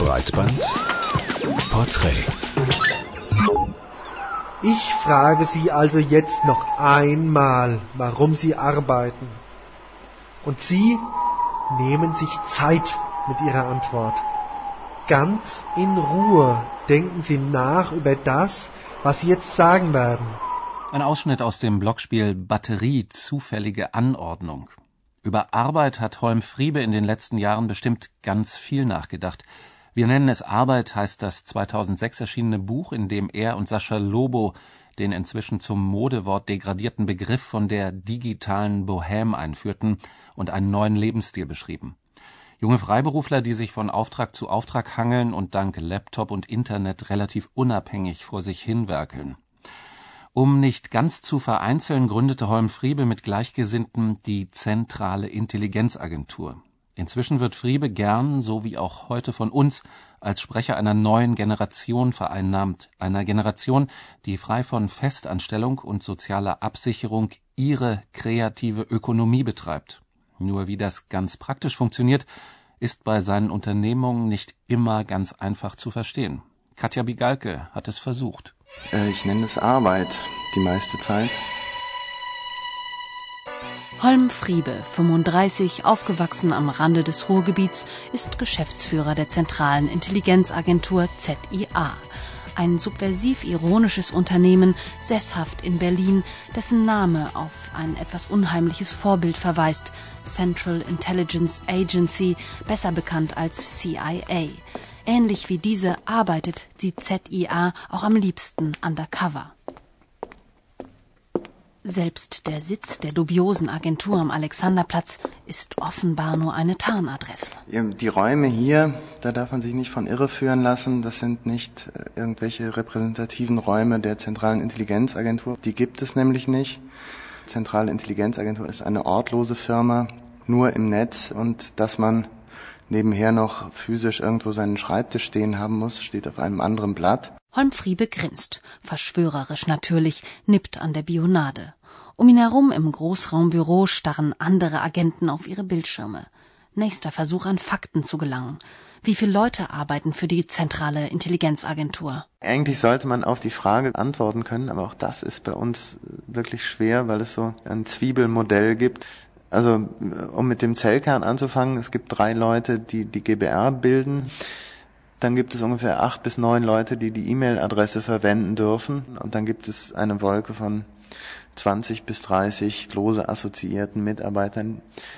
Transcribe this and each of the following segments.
Breitband Porträt. Ich frage Sie also jetzt noch einmal, warum Sie arbeiten. Und Sie nehmen sich Zeit mit Ihrer Antwort. Ganz in Ruhe denken Sie nach über das, was Sie jetzt sagen werden. Ein Ausschnitt aus dem Blockspiel Batterie, zufällige Anordnung. Über Arbeit hat Holm Friebe in den letzten Jahren bestimmt ganz viel nachgedacht. Wir nennen es Arbeit, heißt das 2006 erschienene Buch, in dem er und Sascha Lobo den inzwischen zum Modewort degradierten Begriff von der digitalen Bohème einführten und einen neuen Lebensstil beschrieben. Junge Freiberufler, die sich von Auftrag zu Auftrag hangeln und dank Laptop und Internet relativ unabhängig vor sich hinwerkeln. Um nicht ganz zu vereinzeln, gründete Holm Friebe mit Gleichgesinnten die Zentrale Intelligenzagentur. Inzwischen wird Friebe gern, so wie auch heute von uns, als Sprecher einer neuen Generation vereinnahmt. Einer Generation, die frei von Festanstellung und sozialer Absicherung ihre kreative Ökonomie betreibt. Nur wie das ganz praktisch funktioniert, ist bei seinen Unternehmungen nicht immer ganz einfach zu verstehen. Katja Bigalke hat es versucht. Ich nenne es Arbeit, die meiste Zeit. Holm Friebe, 35, aufgewachsen am Rande des Ruhrgebiets, ist Geschäftsführer der zentralen Intelligenzagentur ZIA. Ein subversiv-ironisches Unternehmen, sesshaft in Berlin, dessen Name auf ein etwas unheimliches Vorbild verweist, Central Intelligence Agency, besser bekannt als CIA. Ähnlich wie diese arbeitet die ZIA auch am liebsten undercover. Selbst der Sitz der dubiosen Agentur am Alexanderplatz ist offenbar nur eine Tarnadresse. Die Räume hier, da darf man sich nicht von irreführen lassen. Das sind nicht irgendwelche repräsentativen Räume der Zentralen Intelligenzagentur. Die gibt es nämlich nicht. Zentrale Intelligenzagentur ist eine ortlose Firma, nur im Netz. Und dass man nebenher noch physisch irgendwo seinen Schreibtisch stehen haben muss, steht auf einem anderen Blatt. Holm Friebe grinst, verschwörerisch natürlich, nippt an der Bionade. Um ihn herum im Großraumbüro starren andere Agenten auf ihre Bildschirme. Nächster Versuch, an Fakten zu gelangen. Wie viele Leute arbeiten für die zentrale Intelligenzagentur? Eigentlich sollte man auf die Frage antworten können, aber auch das ist bei uns wirklich schwer, weil es so ein Zwiebelmodell gibt. Also, um mit dem Zellkern anzufangen, es gibt 3 Leute, die die GBR bilden. Dann gibt es ungefähr 8 bis 9 Leute, die die E-Mail-Adresse verwenden dürfen. Und dann gibt es eine Wolke von 20 bis 30 lose assoziierten Mitarbeitern.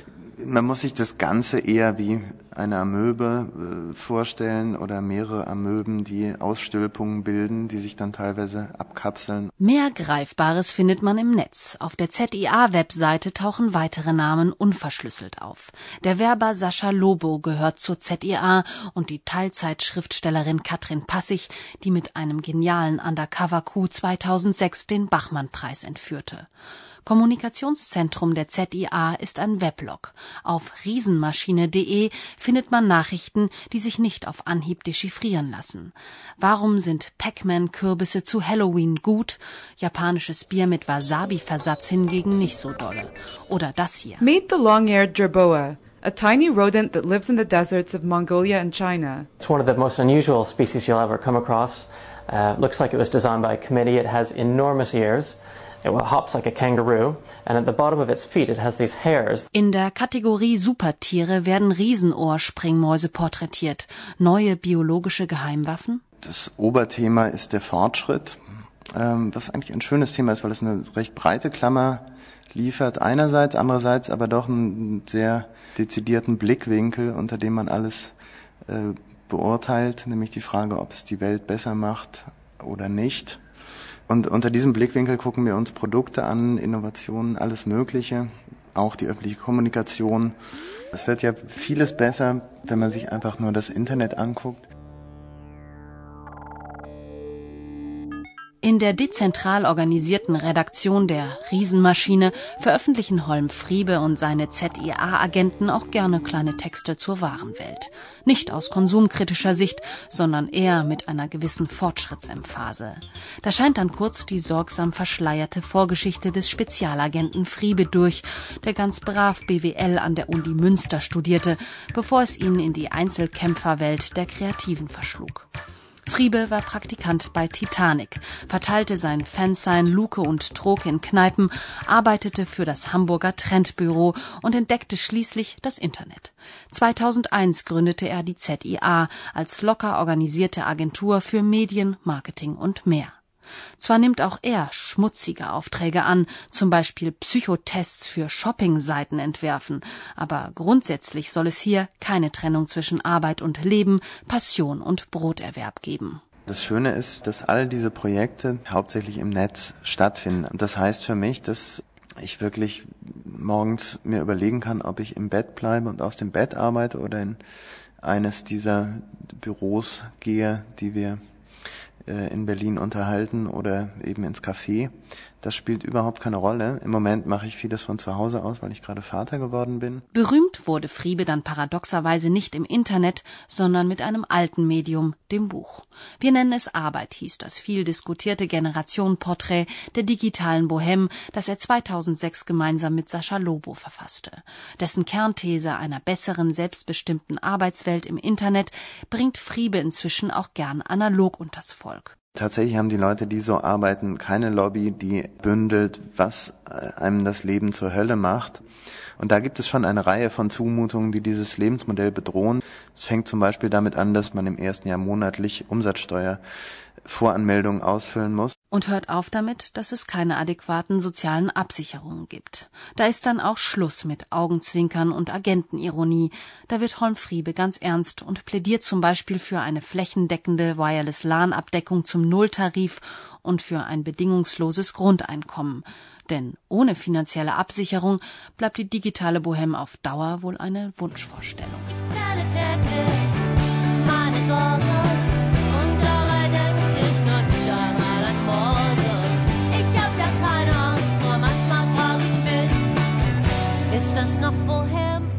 Man muss sich das Ganze eher wie eine Amöbe vorstellen oder mehrere Amöben, die Ausstülpungen bilden, die sich dann teilweise abkapseln. Mehr Greifbares findet man im Netz. Auf der ZIA-Webseite tauchen weitere Namen unverschlüsselt auf. Der Werber Sascha Lobo gehört zur ZIA und die Teilzeitschriftstellerin Katrin Passig, die mit einem genialen Undercover-Coup 2006 den Bachmann-Preis entführte. Kommunikationszentrum der ZIA ist ein Weblog. Auf riesenmaschine.de findet man Nachrichten, die sich nicht auf Anhieb dechiffrieren lassen. Warum sind Pac-Man-Kürbisse zu Halloween gut? Japanisches Bier mit Wasabi-Versatz hingegen nicht so dolle. Oder das hier. Meet the long-eared jerboa, a tiny rodent that lives in the deserts of Mongolia and China. It's one of the most unusual species you'll ever come across. Looks like it was designed by a committee. It has enormous ears. It hops like a kangaroo, and at the bottom of its feet it has these hairs. In der Kategorie Supertiere werden Riesenohrspringmäuse porträtiert. Neue biologische Geheimwaffen? Das Oberthema ist der Fortschritt, was eigentlich ein schönes Thema ist, weil es eine recht breite Klammer liefert einerseits, andererseits aber doch einen sehr dezidierten Blickwinkel, unter dem man alles beurteilt, nämlich die Frage, ob es die Welt besser macht oder nicht. Und unter diesem Blickwinkel gucken wir uns Produkte an, Innovationen, alles Mögliche, auch die öffentliche Kommunikation. Es wird ja vieles besser, wenn man sich einfach nur das Internet anguckt. In der dezentral organisierten Redaktion der Riesenmaschine veröffentlichen Holm Friebe und seine ZIA-Agenten auch gerne kleine Texte zur wahren Welt. Nicht aus konsumkritischer Sicht, sondern eher mit einer gewissen Fortschrittsemphase. Da scheint dann kurz die sorgsam verschleierte Vorgeschichte des Spezialagenten Friebe durch, der ganz brav BWL an der Uni Münster studierte, bevor es ihn in die Einzelkämpferwelt der Kreativen verschlug. Friebe war Praktikant bei Titanic, verteilte sein Fansign Luke und Trog in Kneipen, arbeitete für das Hamburger Trendbüro und entdeckte schließlich das Internet. 2001 gründete er die ZIA als locker organisierte Agentur für Medien, Marketing und mehr. Zwar nimmt auch er schmutzige Aufträge an, zum Beispiel Psychotests für Shoppingseiten entwerfen, aber grundsätzlich soll es hier keine Trennung zwischen Arbeit und Leben, Passion und Broterwerb geben. Das Schöne ist, dass all diese Projekte hauptsächlich im Netz stattfinden. Und das heißt für mich, dass ich wirklich morgens mir überlegen kann, ob ich im Bett bleibe und aus dem Bett arbeite oder in eines dieser Büros gehe, die wir in Berlin unterhalten oder eben ins Café. Das spielt überhaupt keine Rolle. Im Moment mache ich vieles von zu Hause aus, weil ich gerade Vater geworden bin. Berühmt wurde Friebe dann paradoxerweise nicht im Internet, sondern mit einem alten Medium, dem Buch. Wir nennen es Arbeit, hieß das viel diskutierte Generationenporträt der digitalen Bohème, das er 2006 gemeinsam mit Sascha Lobo verfasste. Dessen Kernthese einer besseren, selbstbestimmten Arbeitswelt im Internet bringt Friebe inzwischen auch gern analog unters Volk. Tatsächlich haben die Leute, die so arbeiten, keine Lobby, die bündelt, was einem das Leben zur Hölle macht. Und da gibt es schon eine Reihe von Zumutungen, die dieses Lebensmodell bedrohen. Es fängt zum Beispiel damit an, dass man im ersten Jahr monatlich Umsatzsteuervoranmeldungen ausfüllen muss. Und hört auf damit, dass es keine adäquaten sozialen Absicherungen gibt. Da ist dann auch Schluss mit Augenzwinkern und Agentenironie. Da wird Holm Friebe ganz ernst und plädiert zum Beispiel für eine flächendeckende Wireless-LAN-Abdeckung zum Nulltarif und für ein bedingungsloses Grundeinkommen. Denn ohne finanzielle Absicherung bleibt die digitale Bohème auf Dauer wohl eine Wunschvorstellung. Ich zähle täglich meine Sorgen und dabei denke ich noch nicht einmal an morgen. Ich hab ja keine Angst, nur manchmal frage ich mich, ist das noch Bohème?